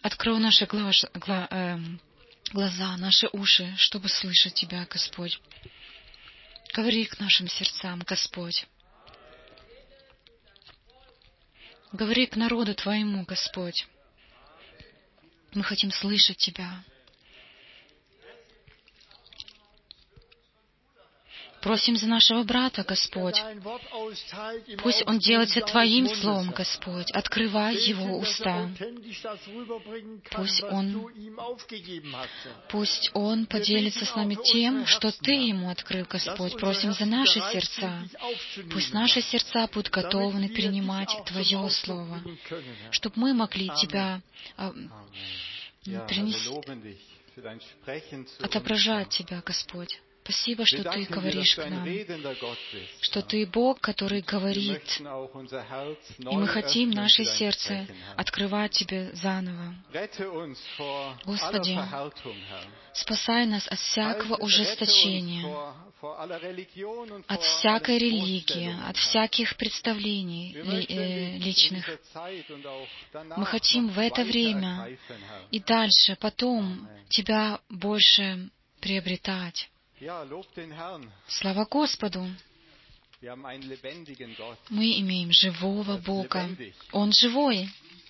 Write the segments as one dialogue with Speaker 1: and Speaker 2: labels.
Speaker 1: Открой наши глаза, наши уши, чтобы слышать Тебя, Господь. Говори к нашим сердцам, Господь. Говори к народу Твоему, Господь. Мы хотим слышать Тебя. Просим за нашего брата, Господь. Пусть он делается Твоим словом, Господь. Открывай его уста. Пусть он поделится с нами тем, что Ты ему открыл, Господь. Просим за наши сердца. Пусть наши сердца будут готовы принимать Твое Слово, чтобы мы могли Тебя отображать Тебя, Господь. Спасибо, что Ты говоришь к нам, что Ты Бог, который говорит, и мы хотим наше сердце открывать Тебе заново. Господи, спасай нас от всякого ужесточения, от всякой религии, от всяких представлений личных. Мы хотим в это время и дальше, потом Тебя больше приобретать. Слава Господу! Мы имеем живого Бога. Он живой.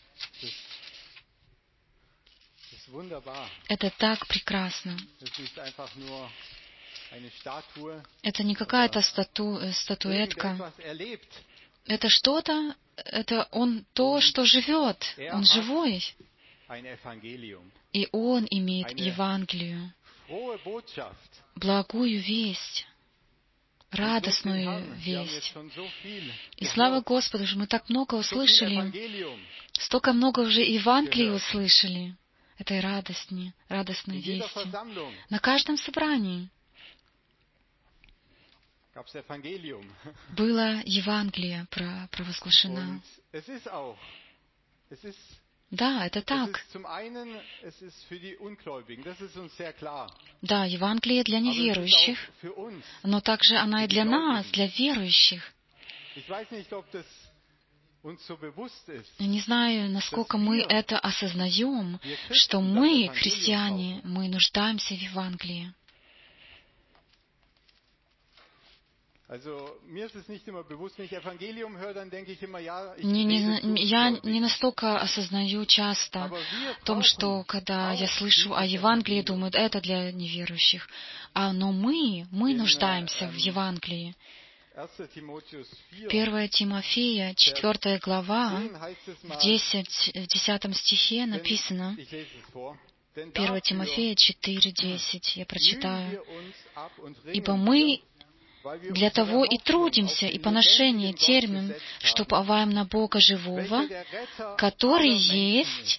Speaker 1: Это так прекрасно. Это не какая-то статуэтка. Это что-то, это Он то, что живет. Он живой. И Он имеет Евангелие. Благую весть, радостную весть. И слава Господу, что мы так много услышали, столько много уже Евангелий услышали, этой радостной вести. На каждом собрании было Евангелие провозглашено. Да, это так. Да, Евангелие для неверующих, но также она и для нас, для верующих. Я не знаю, насколько мы это осознаем, что мы, христиане, мы нуждаемся в Евангелии. Я не настолько осознаю часто о том, что когда я слышу о Евангелии, думаю, это для неверующих. Но мы нуждаемся в Евангелии. 1 Тимофея, 4 глава, в 10 стихе написано, 1 Тимофея 4:10, я прочитаю. «Ибо мы для того и трудимся, и поношение терпим, что уповаем на Бога живого, который есть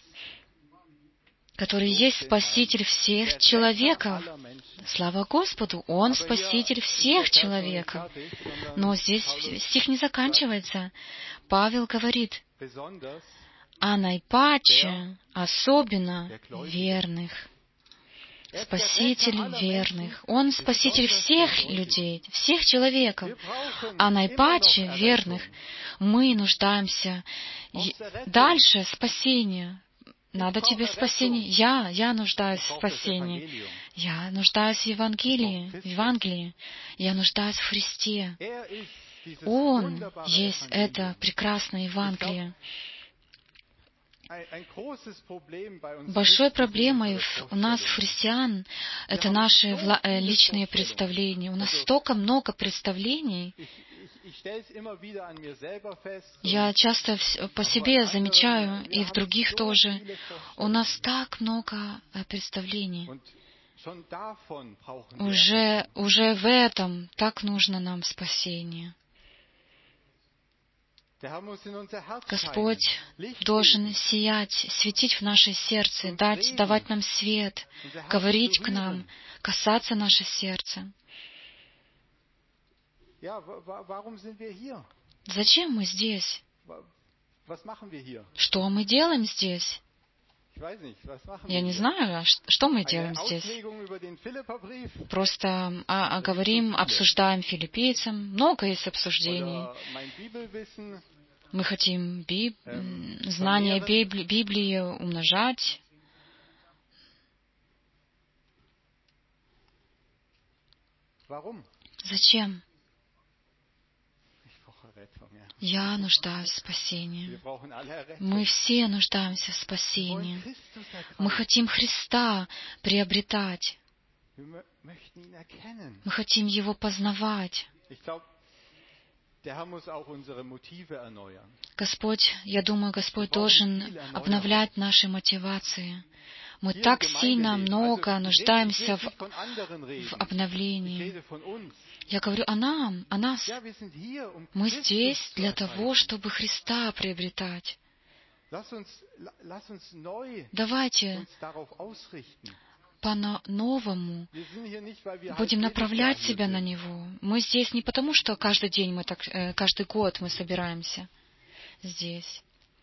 Speaker 1: Спаситель всех человеков». Слава Господу! Он Спаситель всех человеков. Но здесь стих не заканчивается. Павел говорит, а наипаче особенно верных. Спаситель верных. Он Спаситель всех людей, всех человеков. А наипаче верных мы нуждаемся. Дальше спасение. Надо тебе спасение. Я нуждаюсь в спасении. Я нуждаюсь в Евангелии. Я нуждаюсь в Христе. Он есть это прекрасное Евангелие. Большой проблемой у нас, христиан, это наши личные представления. У нас столько много представлений. Я часто по себе замечаю, и в других тоже. У нас так много представлений. Уже в этом так нужно нам спасение. Господь должен сиять, светить в наше сердце, давать нам свет, говорить к нам, касаться наше сердце. Зачем мы здесь? Что мы делаем здесь? Я не знаю, что мы делаем здесь. Просто говорим, обсуждаем филиппийцам. Много есть обсуждений. Мы хотим знание Библии умножать, Зачем? Я нуждаюсь в спасении. Мы все нуждаемся в спасении. Мы хотим Христа приобретать. Мы хотим Его познавать. Господь, я думаю, Господь должен обновлять наши мотивации. Мы так сильно много нуждаемся в обновлении. Я говорю о нас. Мы здесь для того, чтобы Христа приобретать. Давайте по-новому будем направлять себя на Него. Мы здесь не потому, что каждый день каждый год мы собираемся здесь.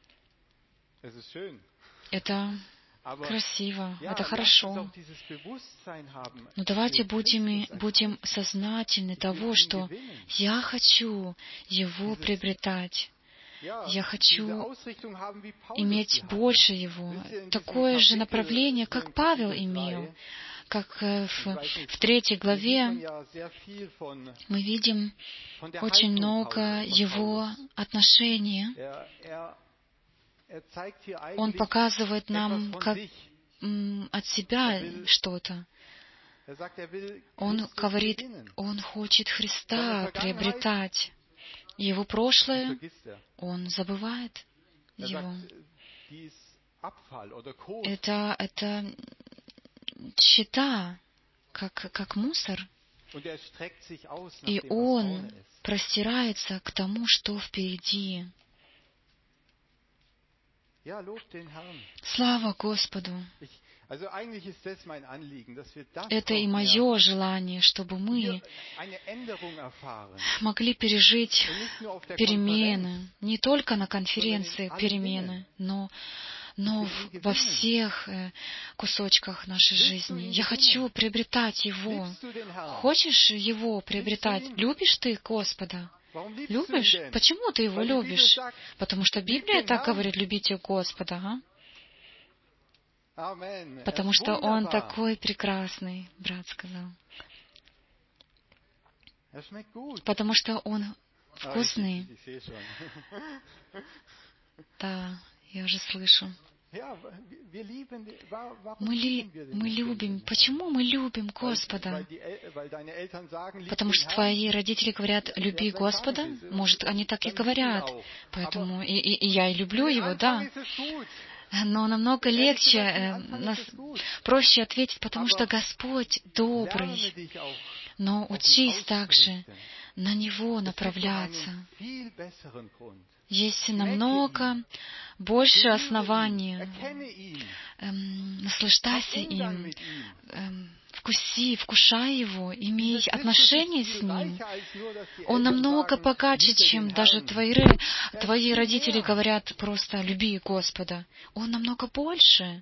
Speaker 1: Это красиво, это хорошо. Но давайте будем сознательны того, что я хочу Его приобретать. Я хочу иметь больше Его. Такое же направление, как Павел имел. Как в 3 главе мы видим очень много его отношений. Он показывает нам как от себя что-то. Он говорит, он хочет Христа приобретать. Его прошлое, он забывает его. Это счета, как мусор. И он простирается к тому, что впереди. Слава Господу! Это и мое желание, чтобы мы могли пережить перемены, не только на конференции перемены, но во всех кусочках нашей жизни. Я хочу приобретать Его. Хочешь Его приобретать? Любишь ты Господа? Любишь? Почему ты Его любишь? Потому что Библия так говорит, любите Господа. Потому что Он такой прекрасный, брат сказал. Потому что Он вкусный. Да, я уже слышу. Мы любим. Почему мы любим Господа? Потому что твои родители говорят, люби Господа? Может, они так и говорят. Поэтому и я и люблю Его, да. Но намного легче, проще ответить, потому что Господь добрый. Но учись также на Него направляться. Есть намного больше оснований. Наслаждайся им, вкушай Его, имей отношения с Ним. Он намного богаче, чем даже твои родители говорят просто «люби Господа». Он намного больше.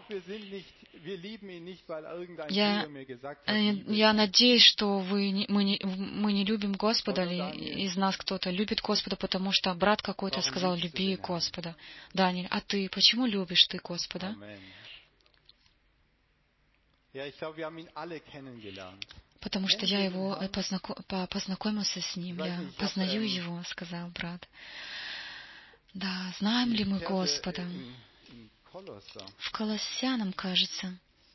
Speaker 1: Я надеюсь, что мы не любим Господа, или из нас кто-то любит Господа, потому что брат какой-то сказал «люби Господа». Даниэль, а ты почему любишь ты Господа? Потому что я его познакомился с ним, я познаю его, сказал брат. Да, знаем ли мы Господа? В Колоссянам, кажется.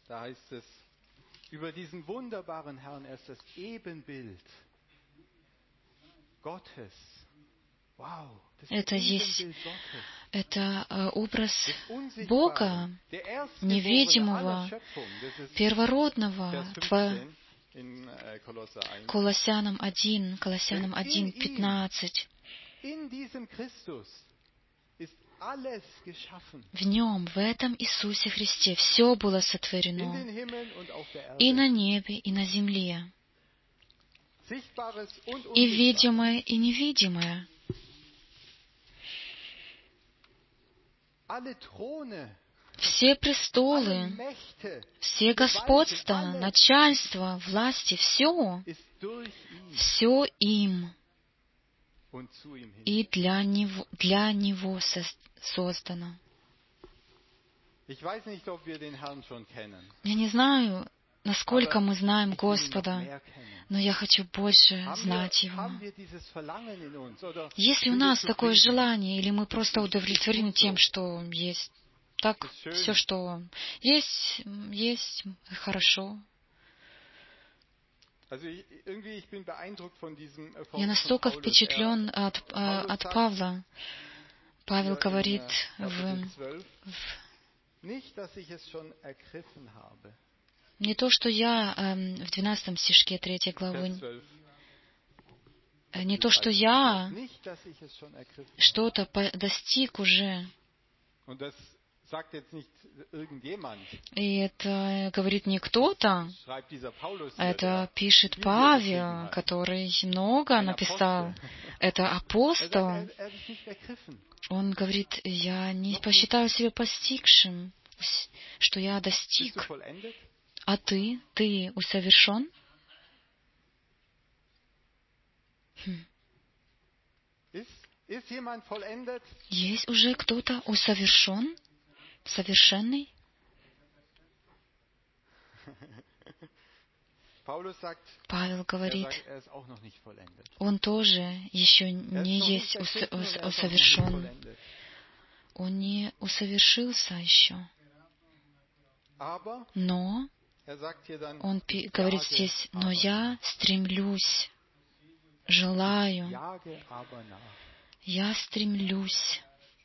Speaker 1: Это образ Бога, невидимого, первородного. Колоссянам 1:15. В Нем, в этом Иисусе Христе, все было сотворено и на небе, и на земле, и видимое, и невидимое. Все престолы, все господства, начальства, власти, все им и для Него создано. Я не знаю, насколько мы знаем Господа, но я хочу больше знать Его. Есть ли у нас такое желание, или мы просто удовлетворены тем, что есть? Так, все, что есть, есть, хорошо. Я настолько впечатлен от Павла. Павел говорит не то, что я в 12 стишке 3 главы, не то, что я что-то достиг уже. И это говорит не кто-то, это пишет Павел, который много написал. Это апостол. Он говорит, я не посчитаю себя постигшим, что я достиг. А ты усовершен? Есть уже кто-то усовершен? Совершенный? Павел говорит, он тоже еще не есть усовершен. Он не усовершился еще. Но, он говорит здесь, но я стремлюсь, желаю, я стремлюсь.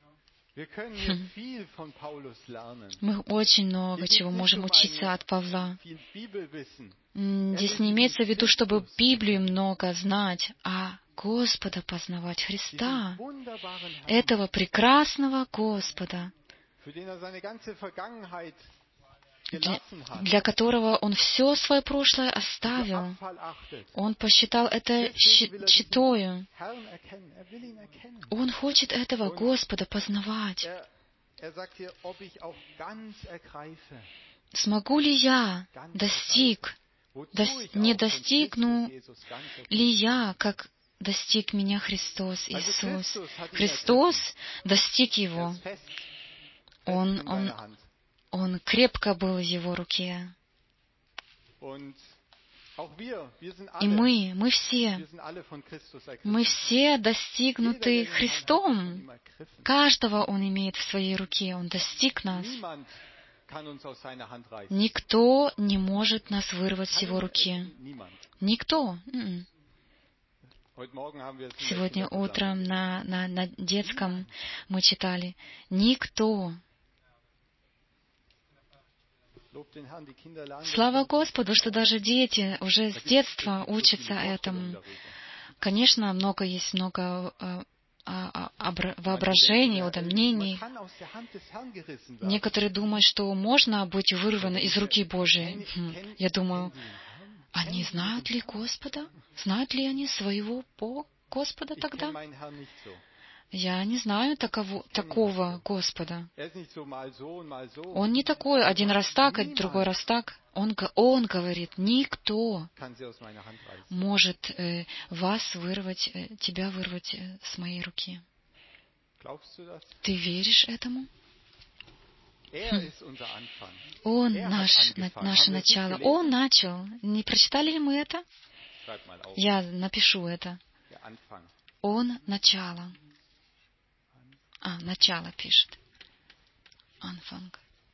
Speaker 1: Мы очень много чего можем учиться от Павла. Здесь не имеется в виду, чтобы Библию много знать, а Господа познавать, Христа, этого прекрасного Господа, для которого Он все свое прошлое оставил. Он посчитал это тщетою. Он хочет этого Господа познавать. Смогу ли я не достигну ли я, как достиг меня Христос Иисус? Христос достиг Его. Он крепко был в Его руке. И мы все достигнуты Христом. Каждого Он имеет в своей руке. Он достиг нас. Никто не может нас вырвать с Его руки. Никто. Сегодня утром на детском мы читали. Никто. Слава Господу, что даже дети уже с детства учатся этому. Конечно, есть много воображений, мнений. Некоторые думают, что можно быть вырваны из руки Божией. Я думаю, они знают ли Господа? Знают ли они своего Господа тогда? Я не знаю такого Господа. Он не такой, один раз так, а другой раз так. Он говорит, никто может тебя вырвать с моей руки. Ты веришь этому? Он наше начало. Он начал. Не прочитали ли мы это? Я напишу это. Он начало. Начало пишет. Anfang.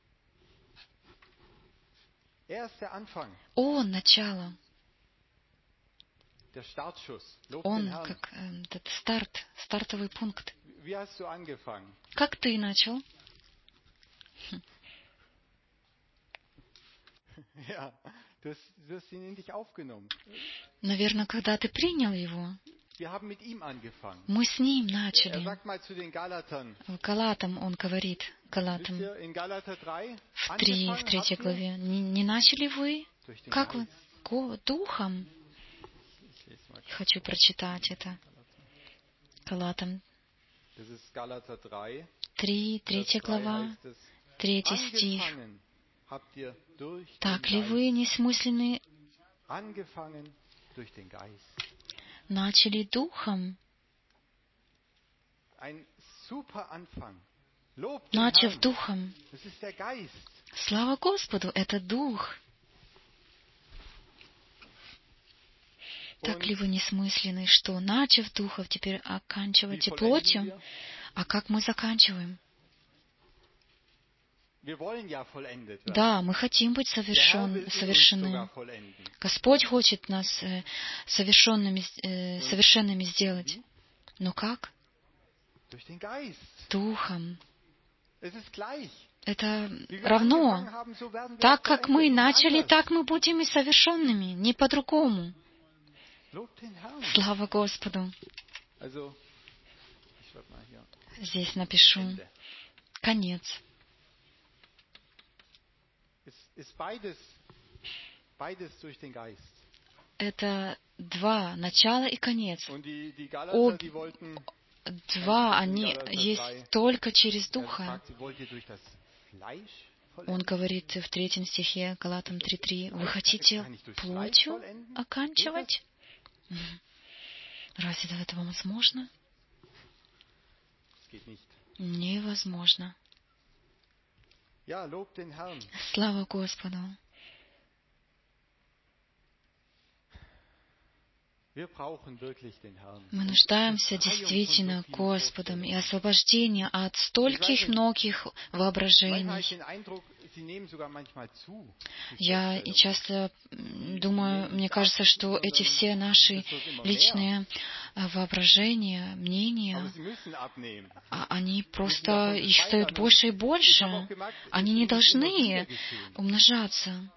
Speaker 1: Он начало. Он как этот стартовый пункт. Как ты начал? Наверное, когда ты принял его. Мы с ним начали. Галатам он говорит, Галатам в 3 главе. Не начали вы? Как вы? Духом? Хочу прочитать это. Галатам 3 глава, 3 стих. Так ли вы несмысленны? Начали Духом. Начав Духом. Слава Господу, это Дух. Так ли вы несмысленны, что, начав духов, теперь оканчиваете плотью? А как мы заканчиваем? Да, мы хотим быть совершенны. Господь хочет нас совершенными сделать. Но как? Духом. Это равно. Так как мы начали, так мы будем и совершенными. Не по-другому. Слава Господу. Здесь напишу. Конец. Это два, начало и конец. Два, они есть только через Духа. Он говорит в 3 стихе, Галатам 3:3, вы хотите плотью оканчивать? Разве это возможно? Невозможно. Слава Господу! Мы нуждаемся действительно Господом и освобождение от стольких многих воображений. Я и часто думаю, мне кажется, что эти все наши личные воображения, мнения, они просто, их стают больше и больше. Они не должны умножаться.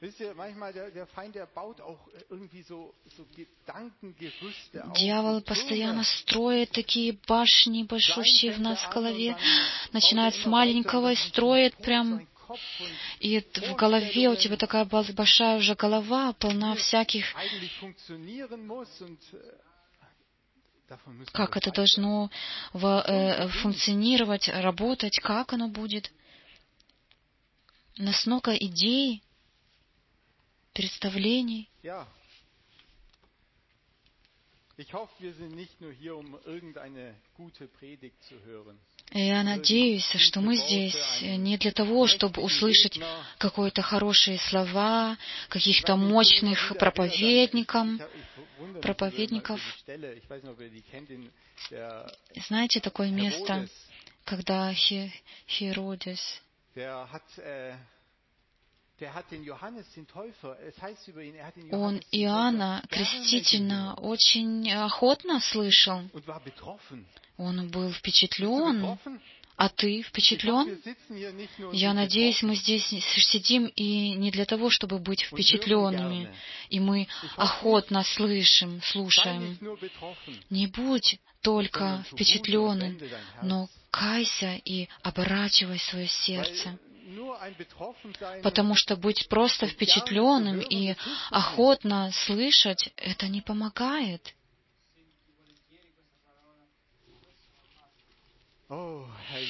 Speaker 1: Дьявол постоянно строит такие башни большущие в нас в голове, начинает с маленького и строит прям. И в голове у тебя такая большая уже голова, полна всяких... Как это должно функционировать, работать, как оно будет. Нас много идей, представлений. Я надеюсь, что мы здесь не для того, чтобы услышать какие-то хорошие слова, каких-то мощных проповедников. Знаете такое место, когда Херодес, он Иоанна Крестителя очень охотно слышал. Он был впечатлен. А ты впечатлен? Я надеюсь, мы здесь сидим и не для того, чтобы быть впечатленными. И мы охотно слушаем. Не будь только впечатленным, но кайся и оборачивай свое сердце. Потому что быть просто впечатленным и охотно слышать, это не помогает. О,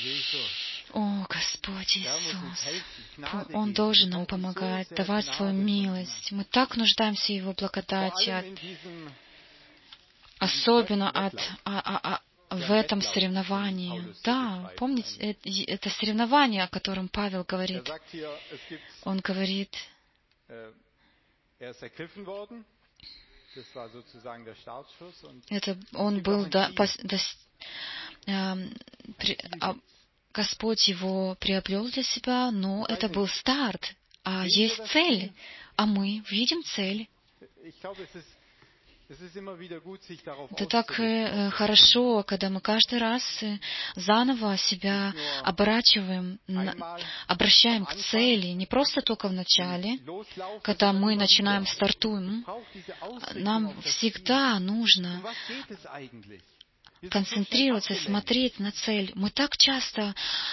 Speaker 1: Господь Иисус! Он должен нам помогать, давать свою милость. Мы так нуждаемся в Его благодати, особенно в этом соревновании. Да, помните, это соревнование, о котором Павел говорит. Он говорит, он был Господь его приобрел для себя, но это был старт, а есть цель, а мы видим цель. Это так хорошо, когда мы каждый раз заново себя обращаем к цели, не просто только в начале, когда мы начинаем, стартуем. Нам всегда нужно концентрироваться, смотреть на цель. Мы так часто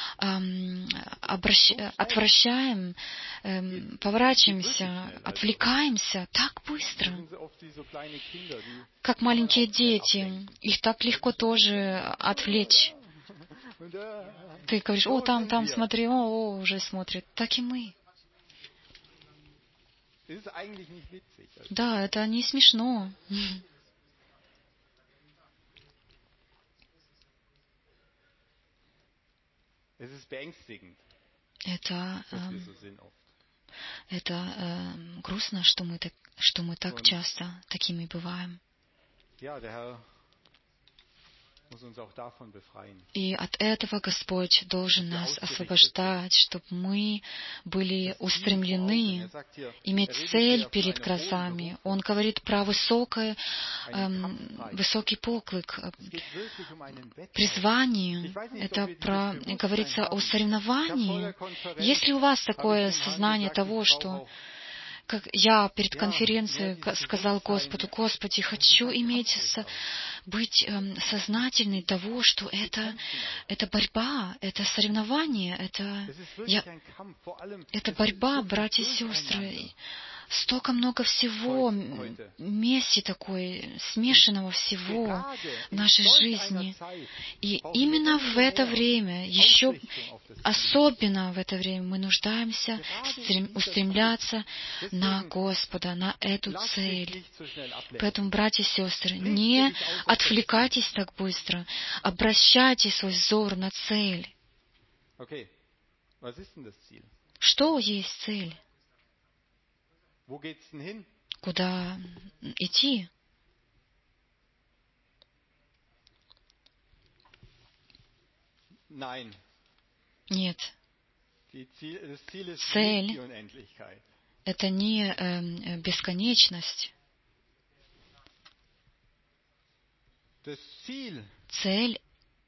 Speaker 1: отвращаем, поворачиваемся, отвлекаемся так быстро, как маленькие дети. Их так легко тоже отвлечь. Ты говоришь, там, смотри, уже смотрит. Так и мы. Да, это не смешно. Это грустно, что мы так часто такими бываем. И от этого Господь должен нас освобождать, чтобы мы были устремлены, иметь цель перед глазами. Он говорит про высокий поклик, призвание. Это говорится о соревновании. Есть ли у вас такое сознание того, что как я перед конференцией сказал Господу: Господи, хочу быть сознательной того, что это борьба, это соревнование, это борьба, братья и сестры. Столько много всего, вместе такой, смешанного всего в нашей жизни. И именно в это время, еще особенно в это время, мы нуждаемся устремляться на Господа, на эту цель. Поэтому, братья и сестры, не отвлекайтесь так быстро, обращайте свой взор на цель. Что есть цель? Куда идти? Нет. Цель — это не бесконечность. Цель,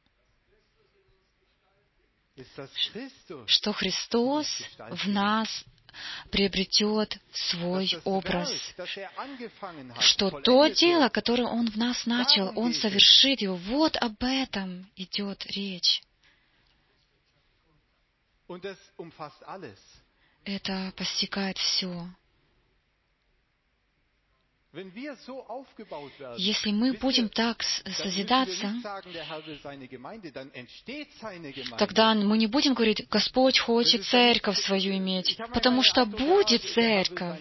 Speaker 1: что Христос в нас приобретет свой образ, что то дело, которое Он в нас начал, Он совершит его. Вот об этом идет речь. Это постигает все. Если мы будем так созидаться, тогда мы не будем говорить: Господь хочет церковь свою иметь, потому что будет церковь.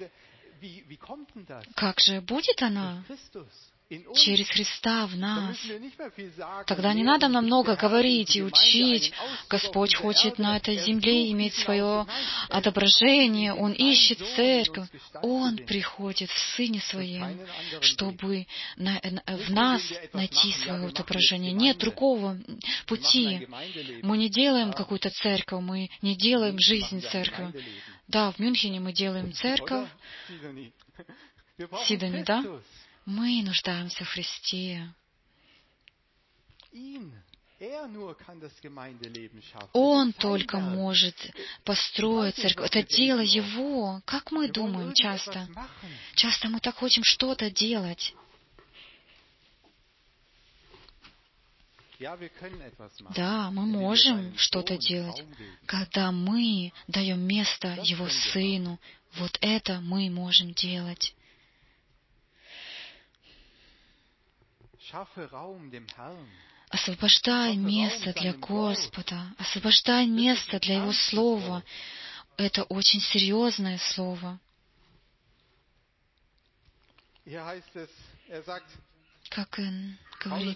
Speaker 1: Как же будет она? Через Христа в нас. Тогда не надо нам много говорить и учить. Господь хочет на этой земле иметь свое отображение. Он ищет церковь. Он приходит в Сыне Своем, чтобы в нас найти свое отображение. Нет другого пути. Мы не делаем какую-то церковь, мы не делаем жизнь церковью. Да, в Мюнхене мы делаем церковь. Сидони, да? Мы нуждаемся в Христе. Он только может построить церковь. Это дело Его. Как мы думаем часто? Часто мы так хотим что-то делать. Да, мы можем что-то делать, когда мы даем место Его Сыну. Вот это мы можем делать. Освобождай место для Господа, освобождай место для Его Слова. Это очень серьезное Слово. Как он говорит,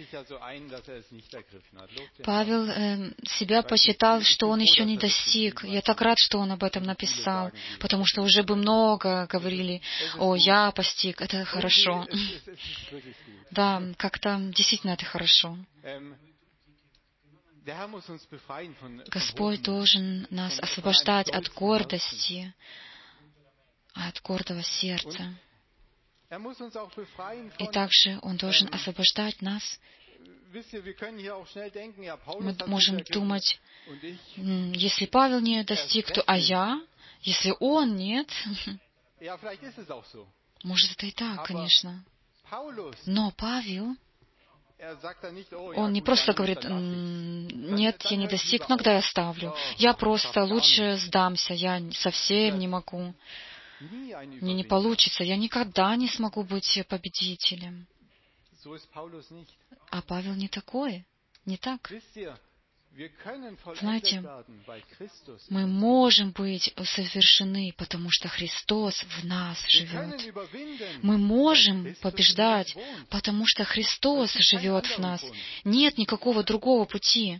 Speaker 1: Павел себя посчитал, что он еще не достиг. Я так рад, что он об этом написал, потому что уже бы много говорили: «О, я постиг». Это хорошо. Да, как-то действительно это хорошо. Господь должен нас освобождать от гордости, от гордого сердца. И также Он должен освобождать нас. Мы можем думать: если Павел не достиг, то я? Если он нет? Может, это и так, конечно. Но Павел, он не просто говорит: нет, я не достиг, но тогда я оставлю. Я просто лучше сдамся, я совсем не могу. Мне не получится, я никогда не смогу быть победителем. А Павел не такой, не так. Знаете, мы можем быть совершены, потому что Христос в нас живет. Мы можем побеждать, потому что Христос живет в нас. Нет никакого другого пути.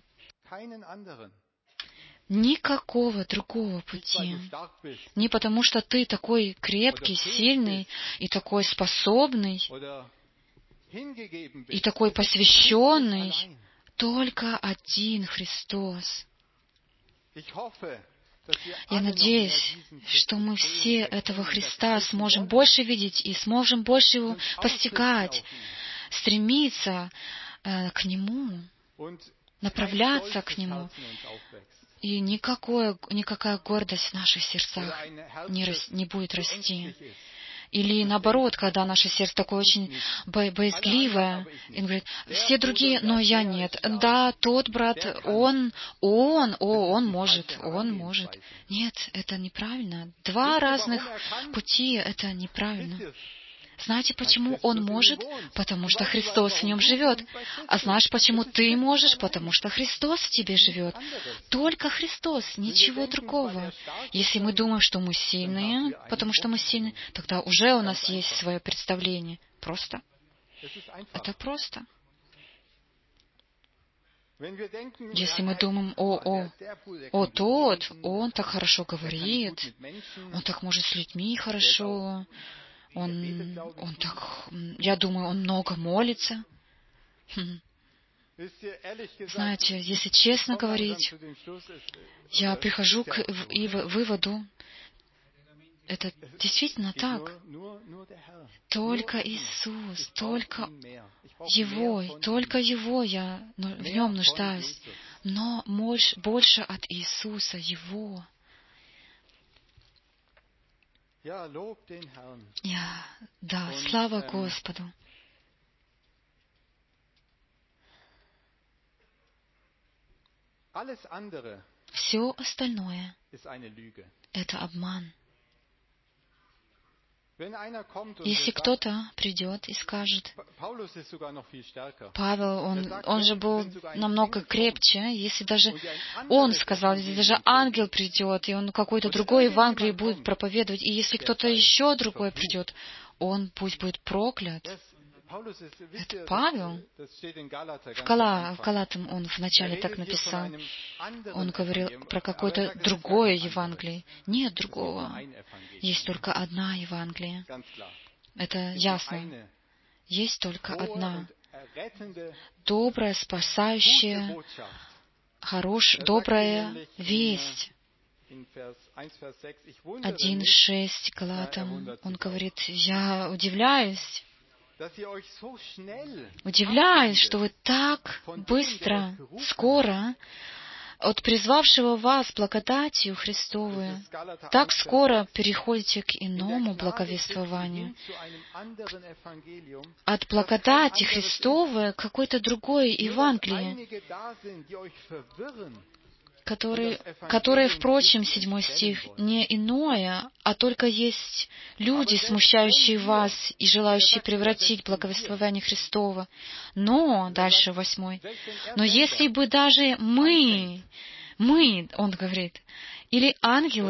Speaker 1: Никакого другого пути. Не потому, что ты такой крепкий, сильный и такой способный, и такой посвященный, только один Христос. Я надеюсь, что мы все этого Христа сможем больше видеть и сможем больше Его постигать, стремиться к Нему, направляться к Нему. И никакая гордость в наших сердцах не будет расти. Или наоборот, когда наше сердце такое очень боязгливое, и он говорит, все другие, но я нет. Да, тот брат, он может. Нет, это неправильно. Два разных пути, это неправильно. Знаете, почему он может? Потому что Христос в нем живет. А знаешь, почему ты можешь? Потому что Христос в тебе живет. Только Христос, ничего другого. Если мы думаем, что мы сильные, потому что мы сильные, тогда уже у нас есть свое представление. Просто. Это просто. Если мы думаем, тот, он так хорошо говорит, он так может с людьми хорошо, он так, я думаю, он много молится. Знаете, если честно говорить, я прихожу к выводу, это действительно так. Только Иисус, только Его я в Нем нуждаюсь. Но больше от Иисуса, Его. Слава Господу. Все остальное — это обман. Если кто-то придет и скажет, Павел, он же был намного крепче, если даже он сказал, если даже ангел придет, и он какой-то другой Евангелие будет проповедовать, и если кто-то еще другой придет, он пусть будет проклят. Это Павел. В Галатам он вначале так написал. Он говорил про какое-то другое Евангелие. Нет другого. Есть только одна Евангелие. Это ясно. Есть только одна. Добрая, спасающая, добрая весть. 1:6 Галатам. Он говорит, я удивляюсь, что вы так быстро, скоро от призвавшего вас благодатью Христовой, так скоро переходите к иному благовествованию. От благодати Христовой к какой-то другой Евангелие, которое, впрочем, 7 стих, не иное, а только есть люди, смущающие вас и желающие превратить благовествование Христова. Но, дальше 8, но если бы даже мы, он говорит, или ангел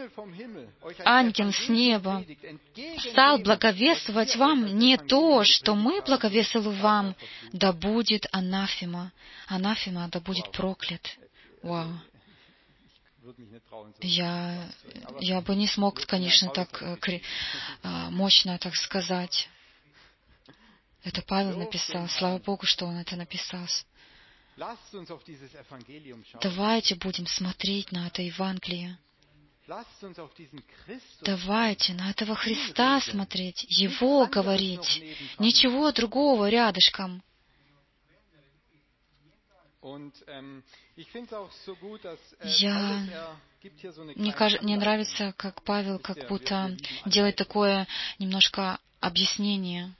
Speaker 1: с неба, стал благовествовать вам не то, что мы благовествовали вам, да будет анафема, да будет проклят. Вау. Я бы не смог, конечно, так мощно так сказать. Это Павел написал. Слава Богу, что он это написал. Давайте будем смотреть на это Евангелие. Давайте на этого Христа смотреть, Его говорить, ничего другого рядышком. Мне нравится, как Павел как будто делает такое немножко объяснение.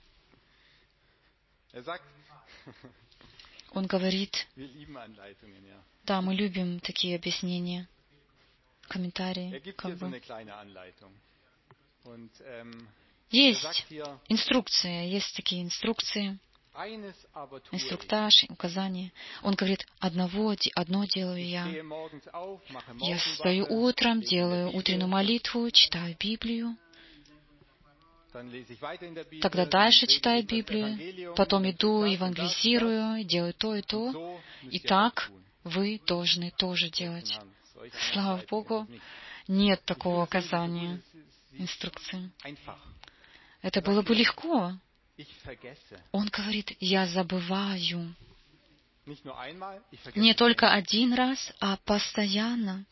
Speaker 1: Он говорит, да, мы любим такие объяснения, комментарии. Есть инструкция, есть такие инструкции. Инструктаж, указания. Он говорит, одно делаю я. Я встаю утром, делаю утреннюю молитву, читаю Библию. Тогда дальше читаю Библию, потом иду, евангелизирую, делаю то и то. И так вы должны тоже делать. Слава Богу, нет такого указания, инструкции. Это было бы легко. Он говорит, я забываю. Не только один раз, а постоянно.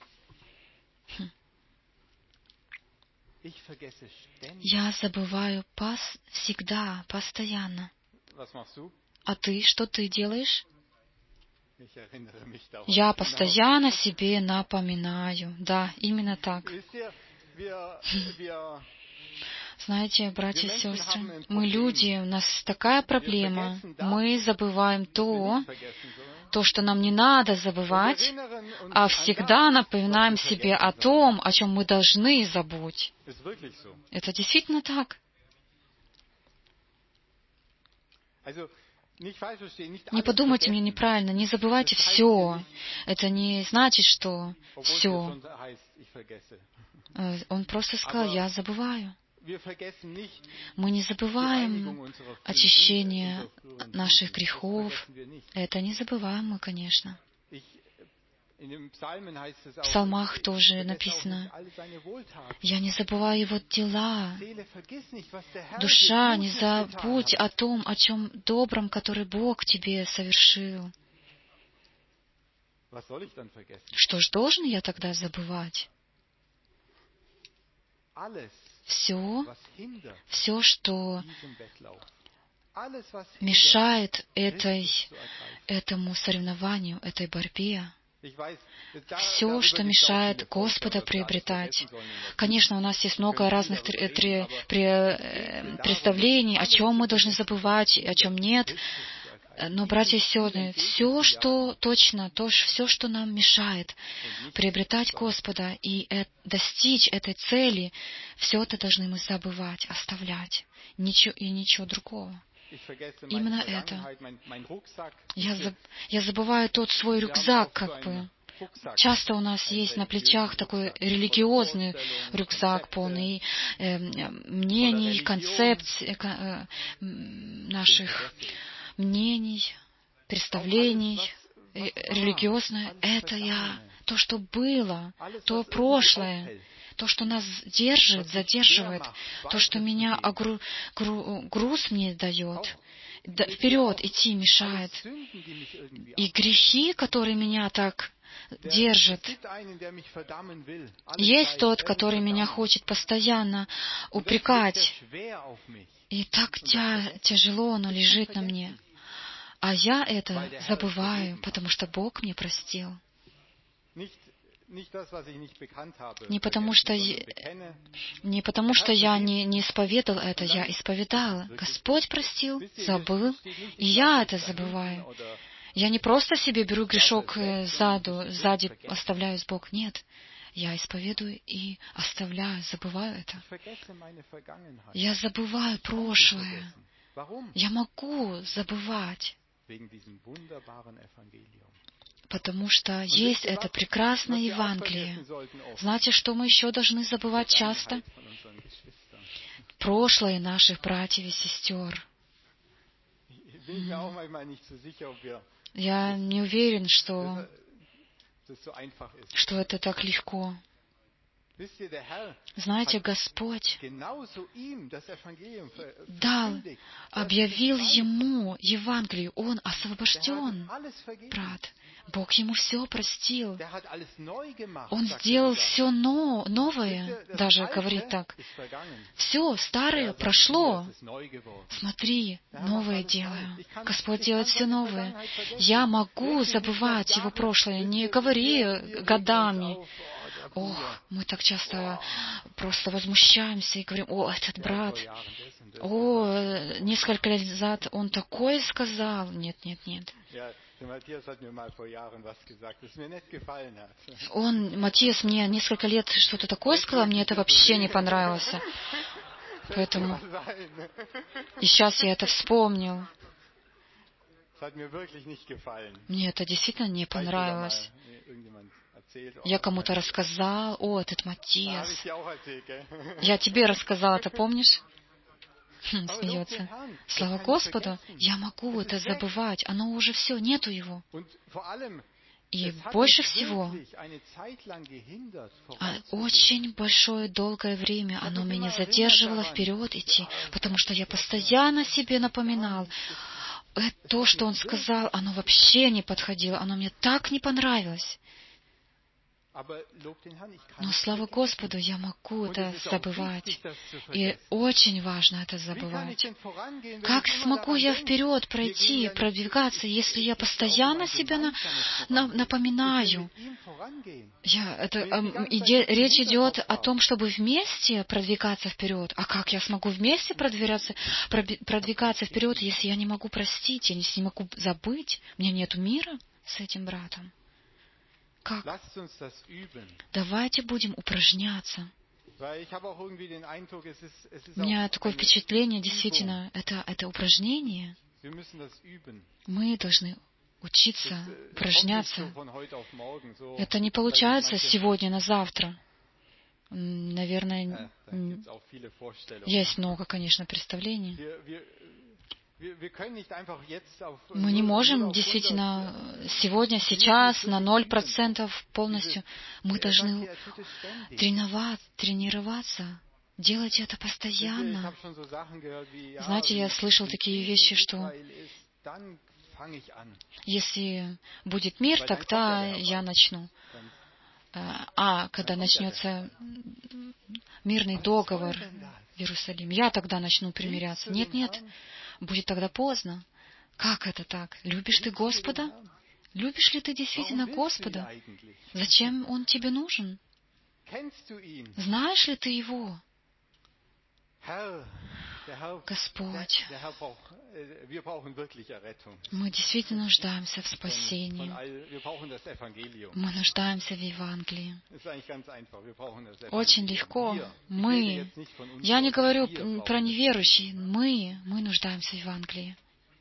Speaker 1: Я забываю всегда, постоянно. А ты, что ты делаешь? Я постоянно себе напоминаю. Да, именно так. Знаете, братья и сестры, мы люди, у нас такая проблема. Мы забываем то, что нам не надо забывать, а всегда напоминаем себе о том, о чем мы должны забыть. Это действительно так. Не подумайте мне неправильно, не забывайте все. Это не значит, что все. Он просто сказал, я забываю. Мы не забываем очищение наших грехов. Это не забываем мы, конечно. В псалмах тоже написано, я не забываю Его дела. Душа, не забудь о том, о чем добром, который Бог тебе совершил. Что ж должен я тогда забывать? Все, что мешает этому соревнованию, этой борьбе, все, что мешает Господа приобретать. Конечно, у нас есть много разных представлений, о чем мы должны забывать, о чем нет. Но, братья и сестры, все, что точно, все, что нам мешает приобретать Господа и достичь этой цели, все это должны мы забывать, оставлять. Ничего другого. Именно это. Я забываю тот свой рюкзак, как бы. Часто у нас есть на плечах такой религиозный рюкзак, полный мнений, концепций, наших мнений, представлений, религиозное. Это то, что было, то прошлое, то, что нас задерживает, то, что меня груз мне дает, вперед идти мешает. И грехи, которые меня так держат. Есть тот, который меня хочет постоянно упрекать. И так тяжело оно лежит на мне. А я это забываю, потому что Бог мне простил. Не потому что я не исповедал это, я исповедал. Господь простил, забыл, и я это забываю. Я не просто себе беру грешок сзади оставляю с Богом. Нет, я исповедую и оставляю, забываю это. Я забываю прошлое. Я могу забывать, потому что есть это прекрасное Евангелие. Знаете, что мы еще должны забывать часто? Прошлое наших братьев и сестер. Я не уверен, что это так легко. Знаете, Господь объявил ему Евангелие, он освобожден, брат. Бог ему все простил. Он сделал все новое, даже говорит так. Все старое прошло. Смотри, новое делаю. Господь делает все новое. Я могу забывать его прошлое. Не говори годами. Мы так часто просто возмущаемся и говорим, этот брат, несколько лет назад он такое сказал. Нет. Матиас мне несколько лет что-то такое сказал, мне это вообще не понравилось. Поэтому и сейчас я это вспомнил. Мне это действительно не понравилось. Я кому-то рассказал, этот Матиас. Я тебе рассказал, ты помнишь? Смеется. Слава Господу, я могу это забывать. Оно уже все, нету его. И больше всего, очень большое, долгое время оно меня задерживало вперед идти, потому что я постоянно себе напоминал, то, что он сказал, оно вообще не подходило, оно мне так не понравилось. Но, слава Господу, я могу это забывать. И очень важно это забывать. Как смогу я вперед пройти, продвигаться, если я постоянно себя напоминаю? Речь идет о том, чтобы вместе продвигаться вперед. А как я смогу вместе продвигаться вперед, если я не могу простить, если не могу забыть? У меня нет мира с этим братом. Как? Давайте будем упражняться. У меня такое впечатление, действительно, это упражнение. Мы должны учиться, упражняться. Это не получается сегодня на завтра. Наверное, есть много, конечно, представлений. Мы не можем действительно сегодня, сейчас на 0% полностью. Мы должны тренироваться, делать это постоянно. Знаете, я слышал такие вещи, что если будет мир, тогда я начну. Когда начнется мирный договор в Иерусалиме, я тогда начну примиряться. Нет, будет тогда поздно. Как это так? Любишь ты Господа? Любишь ли ты действительно Господа? Зачем Он тебе нужен? Знаешь ли ты Его? Господь, мы действительно нуждаемся в спасении. Мы нуждаемся в Евангелии. Очень легко. Я не говорю про неверующих, мы нуждаемся в Евангелии.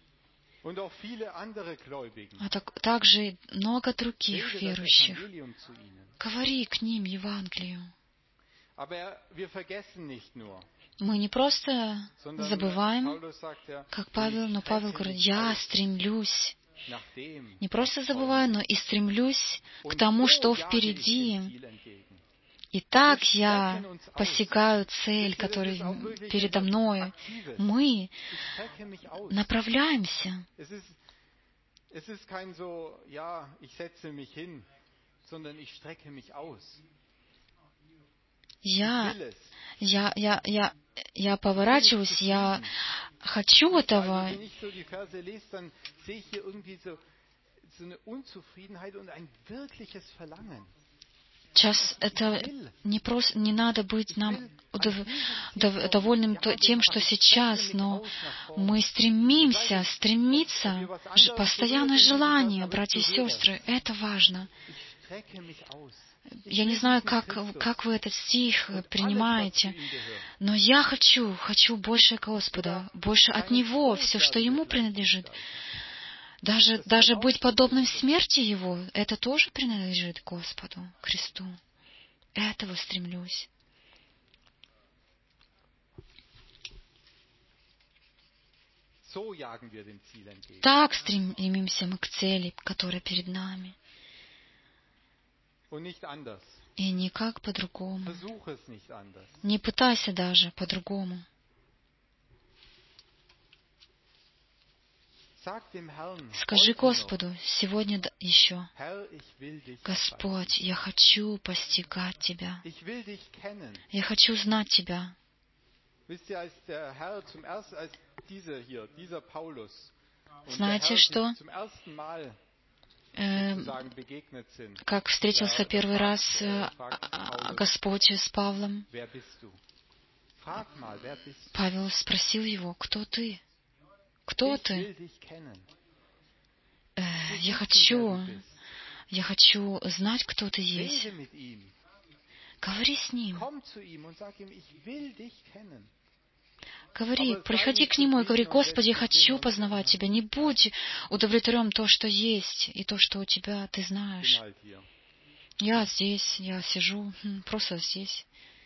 Speaker 1: А также много других верующих. Говори к ним Евангелию. Мы не просто забываем, как Павел, но Павел говорит, я стремлюсь. Не просто забываю, но и стремлюсь к тому, что впереди. И так я постигаю цель, которая передо мной. Мы направляемся. Я поворачиваюсь, я хочу этого. Сейчас это не надо быть нам довольным тем, что сейчас, но мы стремимся, постоянное желание, братья и сестры, это важно. Я не знаю, как вы этот стих принимаете, но я хочу больше Господа, больше от Него, все, что Ему принадлежит. Даже быть подобным смерти Его, это тоже принадлежит Господу, Христу. Этого стремлюсь. Так стремимся мы к цели, которая перед нами. И никак по-другому. Не пытайся даже по-другому. Скажи Господу сегодня еще: Господь, я хочу постигать Тебя. Я хочу знать Тебя. Знаете что? Как встретился первый раз Господь с Павлом? Павел спросил его: кто ты? Кто ты? Я хочу знать, кто ты есть. Говори с ним. Говори, приходи к нему и говори: Господи, я хочу познавать Тебя. Не будь удовлетворен то, что есть, и то, что у Тебя, Ты знаешь. Я здесь, я сижу, просто здесь.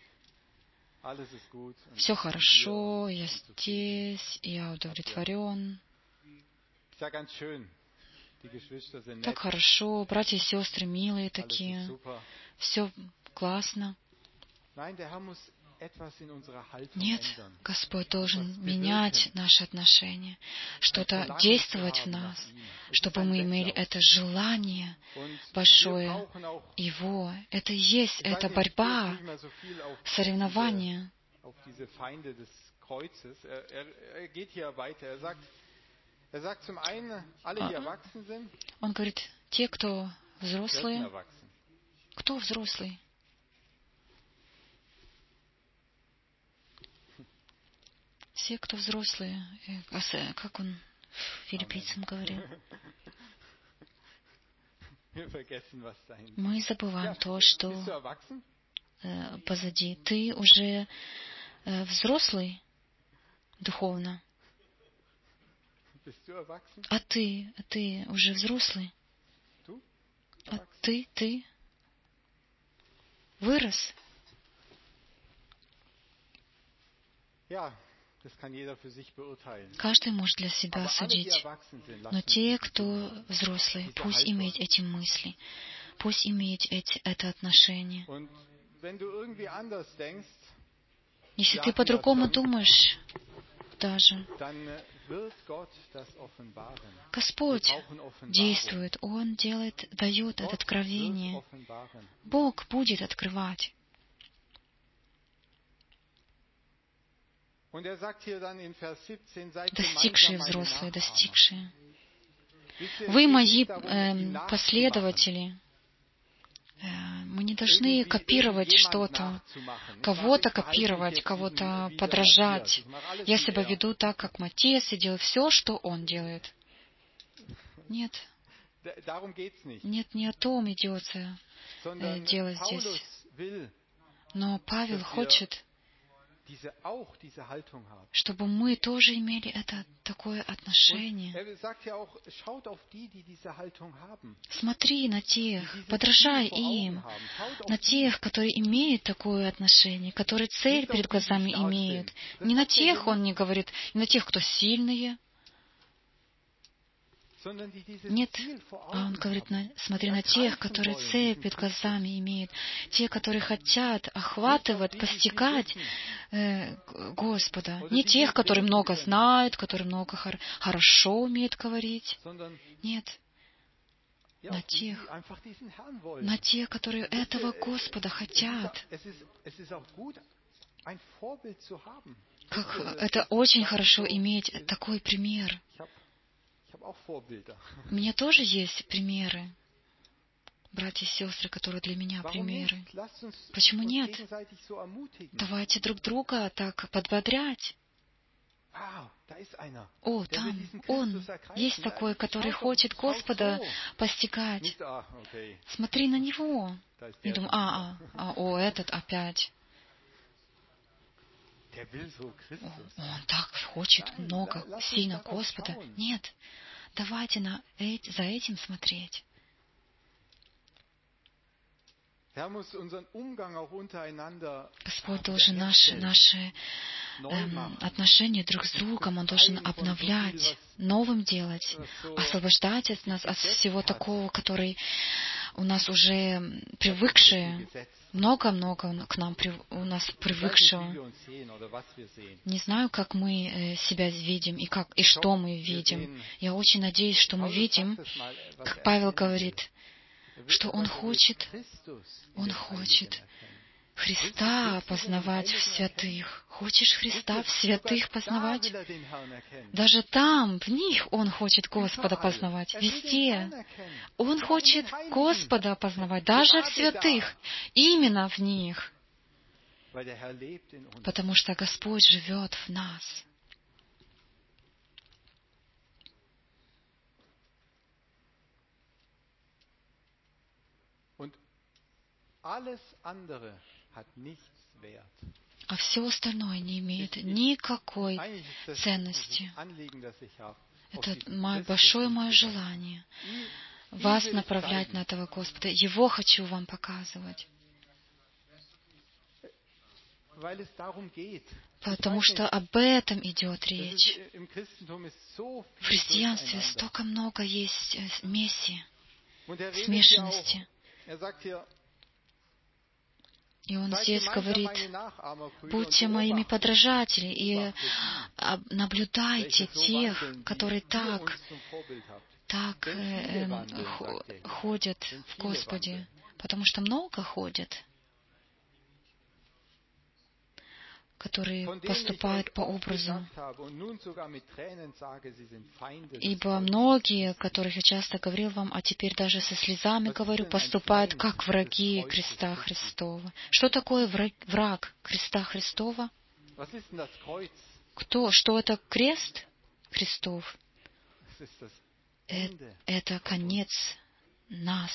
Speaker 1: Все хорошо, я здесь, я удовлетворен. Так хорошо, братья и сестры милые такие, все классно. Нет, Господь должен менять наши отношения, что-то действовать в нас, чтобы мы имели это желание большое Его. Это и есть, это борьба, соревнование. Он говорит, те, кто взрослые. Кто взрослый? Все, кто взрослые. Как он филиппийцам говорил? Мы забываем то, что позади. Ты уже взрослый духовно. А ты уже взрослый? А ты вырос? Каждый может для себя судить. Но те, кто взрослые, пусть имеют эти мысли, пусть имеют это отношение. Если ты по-другому думаешь, даже Господь действует, Он дает это откровение. Бог будет открывать. Достигшие взрослые, достигшие. Вы мои последователи. Мы не должны копировать что-то, кого-то копировать, кого-то подражать. Я себя веду так, как Матиас, и делаю все, что он делает. Нет. Нет, не о том идется дело здесь. Но Павел хочет, чтобы мы тоже имели такое отношение. Смотри на тех, подражай им, на тех, которые имеют такое отношение, которые цель перед глазами имеют. Не на тех, он не говорит, не на тех, кто сильные. Нет, а он говорит, смотри на тех, которые цель перед глазами имеют, те, которые хотят охватывать, постигать Господа. Не тех, которые много знают, которые много хорошо умеют говорить. Нет, на тех, которые этого Господа хотят. Как это очень хорошо иметь такой пример. У меня тоже есть примеры, братья и сестры, которые для меня примеры. Почему нет? Давайте друг друга так подбодрять. О, там он есть такой, который хочет Господа постигать. Смотри на него. И думаю, этот опять. Он так хочет много, сильно Господа. Нет. Давайте за этим смотреть. Господь должен наши отношения друг с другом, Он должен обновлять, новым делать, освобождать нас от всего такого, который у нас уже привыкшее, много-много к нам у нас привыкшего. Не знаю, как мы себя видим и что мы видим. Я очень надеюсь, что мы видим, как Павел говорит, что он хочет Христа познавать в святых. Хочешь Христа в святых познавать? Даже там, в них Он хочет Господа познавать. Везде. Он хочет Господа познавать, даже в святых. Именно в них. Потому что Господь живет в нас. А все остальное не имеет никакой ценности. Это большое мое желание вас направлять на этого Господа. Его хочу вам показывать. Потому что об этом идет речь. В христианстве столько много есть смеси, смешанности. И он здесь говорит: будьте моими подражателями и наблюдайте тех, которые так ходят в Господе, потому что много ходят, которые поступают по образу. Ибо многие, которых я часто говорил вам, а теперь даже со слезами говорю, поступают как враги креста Христова. Что такое враг креста Христова? Что это крест Христов? Это конец нас.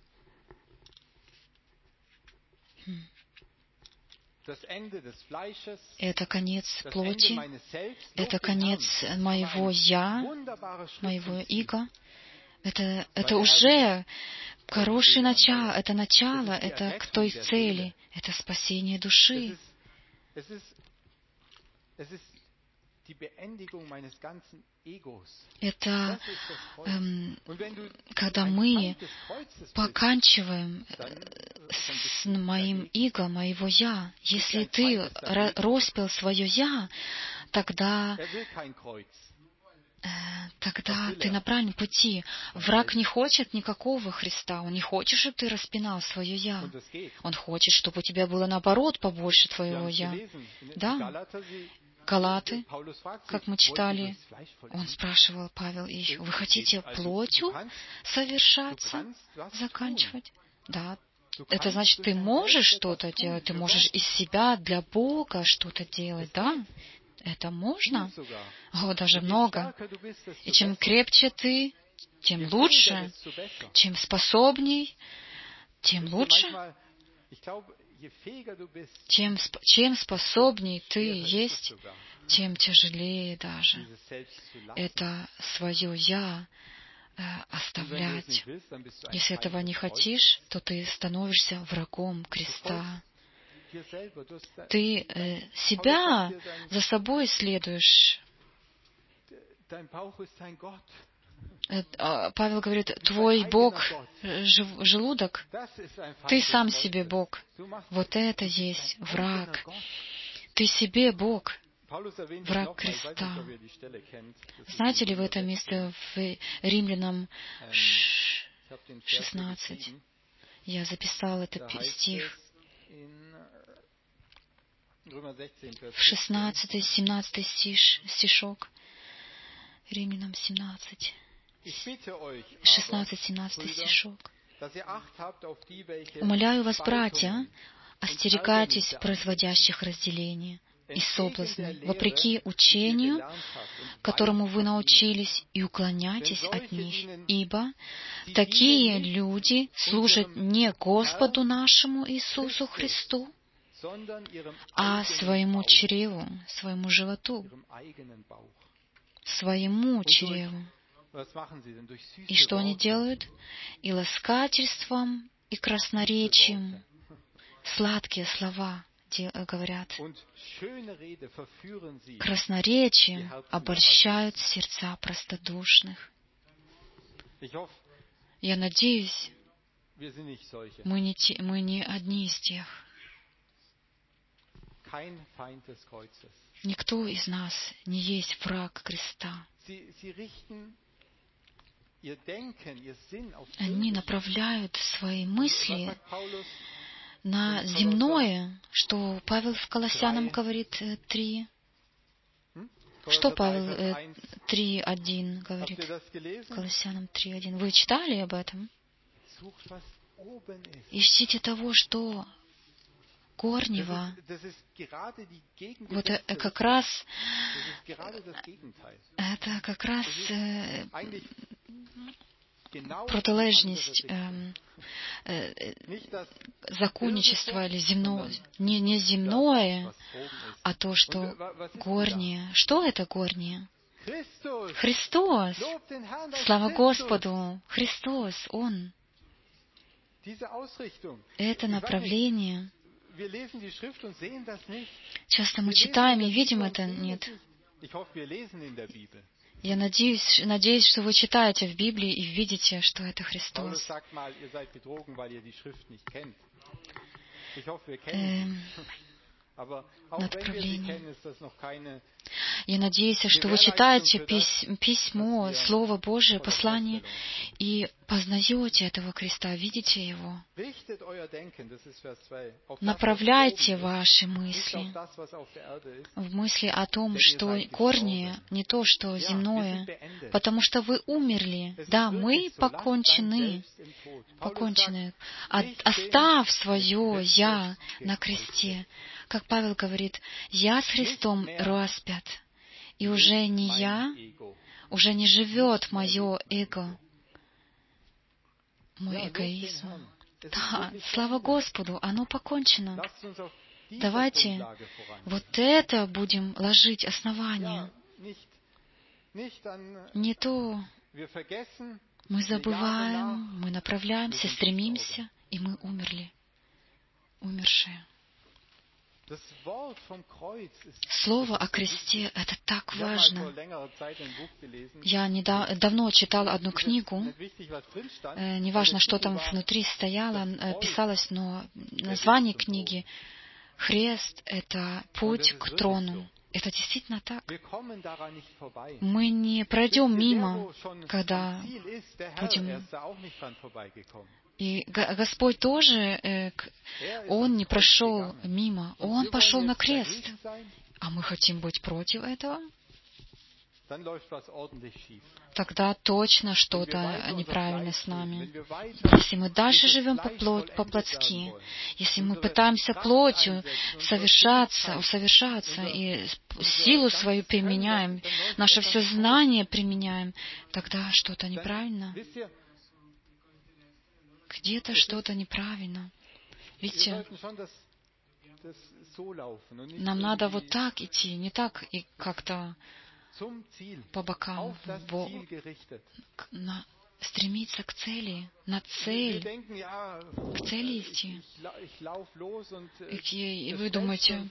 Speaker 1: Это конец плоти, это конец моего «я», моего «иго». Это уже хорошее начало, это начало, это к той цели, это спасение души. Это когда мы поканчиваем с моим эго, моего «я». Если ты распил свое «я», тогда ты на правильном пути. Враг не хочет никакого Христа. Он не хочет, чтобы ты распинал свое «я». Он хочет, чтобы у тебя было, наоборот, побольше твоего «я». Да. Галаты, как мы читали, он спрашивал, Павел, их: вы хотите плотью совершаться, заканчивать? Да. Это значит, ты можешь что-то делать, ты можешь из себя для Бога что-то делать, да? Это можно? О, даже много. И чем крепче ты, тем лучше. Чем способней, тем лучше. Чем способней ты есть, тем тяжелее даже это свое «я» оставлять. Если этого не хочешь, то ты становишься врагом креста. Ты себя за собой следуешь. Павел говорит: твой Бог — желудок, ты сам себе Бог. Вот это есть враг. Ты себе Бог, враг креста. Знаете ли вы это место в Римлянам 16? Я записал этот стих. В 16-17 стишок. Римлянам 17. 16-17 стишок. «Умоляю вас, братья, остерегайтесь производящих разделение и соблазны, вопреки учению, которому вы научились, и уклоняйтесь от них, ибо такие люди служат не Господу нашему Иисусу Христу, а своему чреву, своему животу, своему чреву». И что они делают? И ласкательством, и красноречием сладкие слова говорят. Красноречием обольщают сердца простодушных. Я надеюсь, мы не одни из тех. Никто из нас не есть враг креста. Они направляют свои мысли на земное, что Павел в Колоссянам говорит 3. Что Павел 3:1 говорит? Колоссянам 3:1. Вы читали об этом? Ищите того, что горнего. Вот это как раз протилежність законничества или земного, не земное, а то, что горнее. Что это горнее? Христос! Слава Господу! Христос, Он. Это направление. Часто мы читаем и видим это, нет. Я надеюсь, что вы читаете в Библии и видите, что это Христос. Направление. Я надеюсь, что вы читаете письмо, Слово Божие, послание, и познаете этого Христа, видите Его. Направляйте ваши мысли в мысли о том, что корни не то, что земное, потому что вы умерли. Да, мы покончены. Оставь свое «я» на кресте. Как Павел говорит, «Я с Христом распят, и уже не я, уже не живет мое эго, мой эгоизм». Да, слава Господу, оно покончено. Давайте вот это будем ложить основание. Не то мы забываем, мы направляемся, стремимся, и мы умерли, умершие. Слово о кресте — это так важно. Я давно читал одну книгу, неважно, что там внутри стояло, писалось, но название книги «Хрест — это путь к трону». Это действительно так. Мы не пройдем мимо, когда будем... И Господь тоже, Он не прошел мимо, Он пошел на крест. А мы хотим быть против этого? Тогда точно что-то неправильно с нами. Если мы дальше живем по-плотски, если мы пытаемся плотью усовершаться и силу свою применяем, наше все знание применяем, тогда что-то неправильно. Где-то что-то неправильно. Видите, нам надо вот так идти, не так и как-то по бокам, стремиться к цели, на цель, к цели идти. И вы думаете,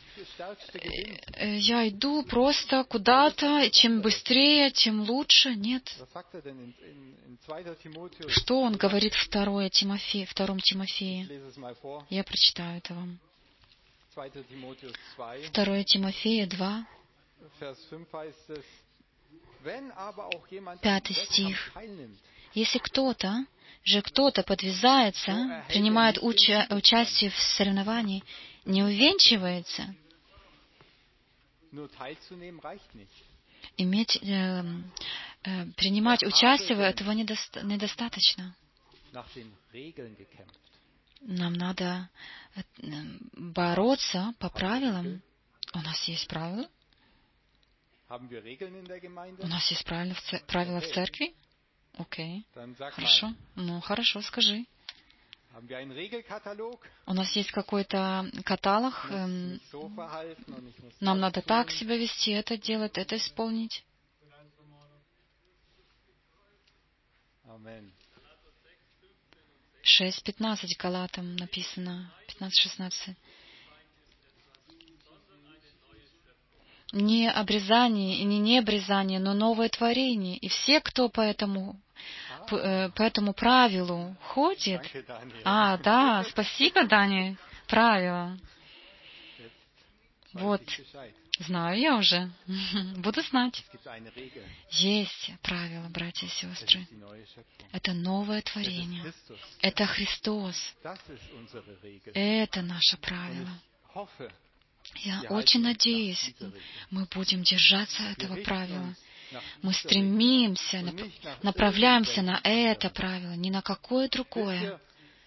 Speaker 1: я иду просто куда-то, чем быстрее, тем лучше. Нет. Что он говорит в 2 Тимофея? Я прочитаю это вам. 2 Тимофея 2, 5 стих. Если кто-то подвязается, принимает участие в соревновании, не увенчивается, принимать участие, этого недостаточно. Нам надо бороться по правилам. У нас есть правила? У нас есть правила в церкви? Окей. Хорошо. Ну, хорошо, скажи. У нас есть какой-то каталог. Нам надо так себя вести, это делать, это исполнить. 6:15 Галатам написано, 15:16. Не обрезание и не необрезание, но новое творение. И все, кто по этому правилу ходит... Да, спасибо, Даня, правило. Вот, знаю я уже, буду знать. Есть правила, братья и сестры. Это новое творение. Это Христос. Это наше правило. Я очень надеюсь, мы будем держаться этого правила. Мы стремимся, направляемся на это правило, ни на какое другое.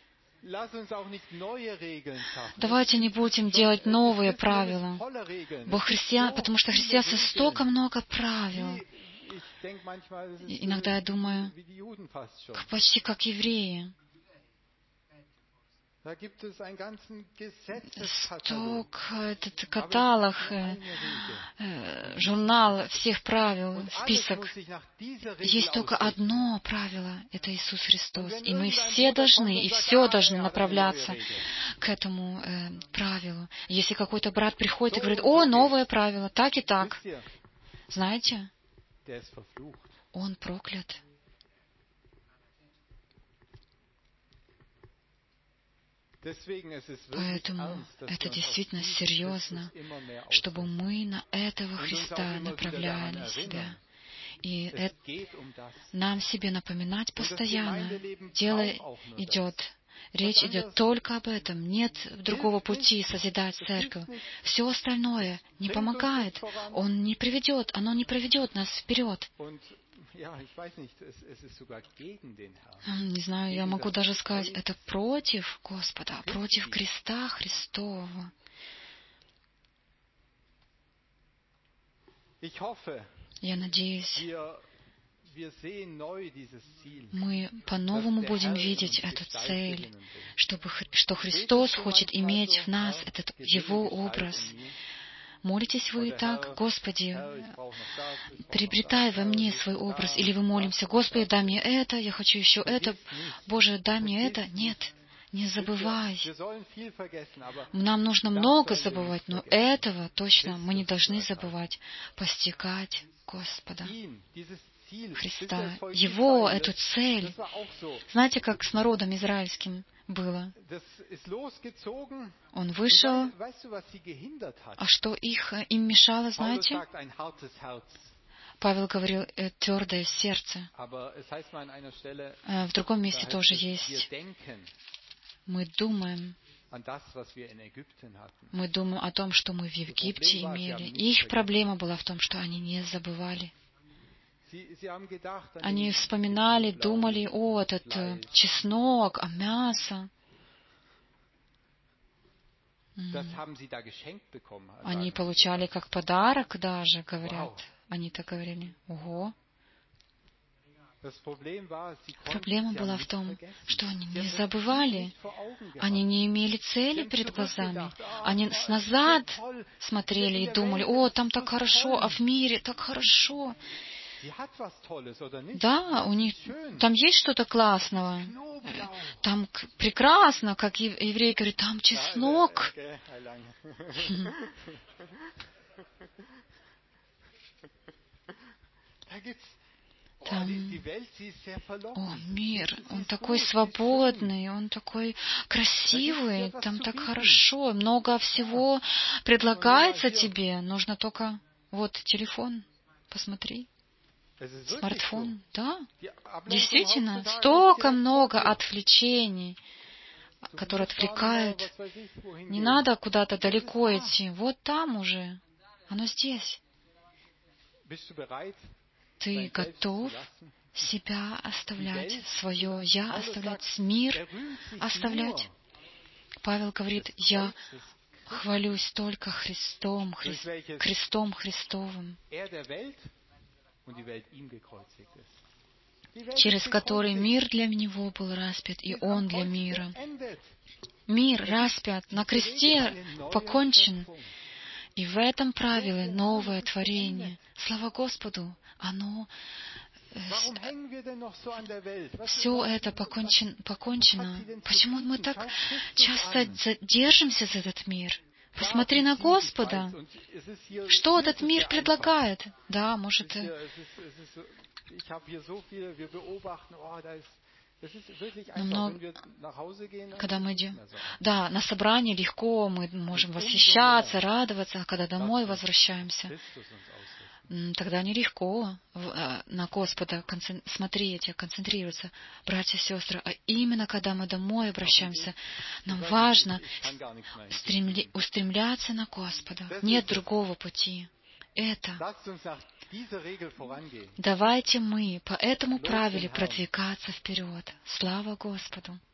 Speaker 1: Давайте не будем делать новые правила. Потому что христианство столько много правил. Иногда я думаю, почти как евреи. Этот каталог, журнал всех правил, список. Есть только одно правило — это Иисус Христос. И мы все должны направляться к этому правилу. Если какой-то брат приходит и говорит: «О, новое правило, так и так», знаете, он проклят. Поэтому это действительно серьезно, чтобы мы на этого Христа направляли себя. И нам себе напоминать постоянно. Дело идет, речь идет только об этом. Нет другого пути созидать церковь. Все остальное не помогает. Оно не приведет нас вперед. Не знаю, я могу даже сказать, это против Господа, против креста Христова. Я надеюсь, мы по-новому будем видеть эту цель, что Христос хочет иметь в нас этот Его образ. Молитесь вы так: «Господи, приобретай во мне свой образ». Или вы молимся: «Господи, дай мне это, я хочу еще это, Боже, дай мне это». Нет, не забывай. Нам нужно много забывать, но этого точно мы не должны забывать. Постигать Господа, Христа, Его, эту цель. Знаете, как с народом израильским было? Он вышел, а что им мешало, знаете? Павел говорил: твердое сердце. В другом месте тоже есть. Мы думаем о том, что мы в Египте имели. Их проблема была в том, что они не забывали. Они вспоминали, думали: «О, этот чеснок, а мясо». Они получали как подарок даже, говорят. Они так говорили. Ого. Проблема была в том, что они не забывали. Они не имели цели перед глазами. Они назад смотрели и думали: «О, там так хорошо, а в мире так хорошо». Да, у них там есть что-то классного. Там прекрасно, как евреи говорят, там чеснок. Там, мир, он такой свободный, он такой красивый, там так хорошо, много всего предлагается тебе, нужно только, вот, телефон, посмотри, смартфон, да, действительно, столько много отвлечений, которые отвлекают, не надо куда-то далеко идти, вот там уже, оно здесь. Ты готов себя оставлять, свое «я» оставлять, мир оставлять? Павел говорит: «Я хвалюсь только Христом, крестом Христовым, через который мир для Него был распят, и Он для мира». Мир распят, на кресте покончен. И в этом правиле новое творение. Слава Господу, оно... Все это покончено. Почему мы так часто держимся за этот мир? Посмотри на Господа. Что этот мир предлагает? Да, может... Когда мы идем, да, на собрание легко, мы можем восхищаться, радоваться, а когда домой возвращаемся, тогда нелегко на Господа смотреть, концентрироваться. Братья и сестры, а именно когда мы домой обращаемся, нам важно устремляться на Господа. Нет другого пути. Давайте мы по этому правилу продвигаться вперед. Слава Господу!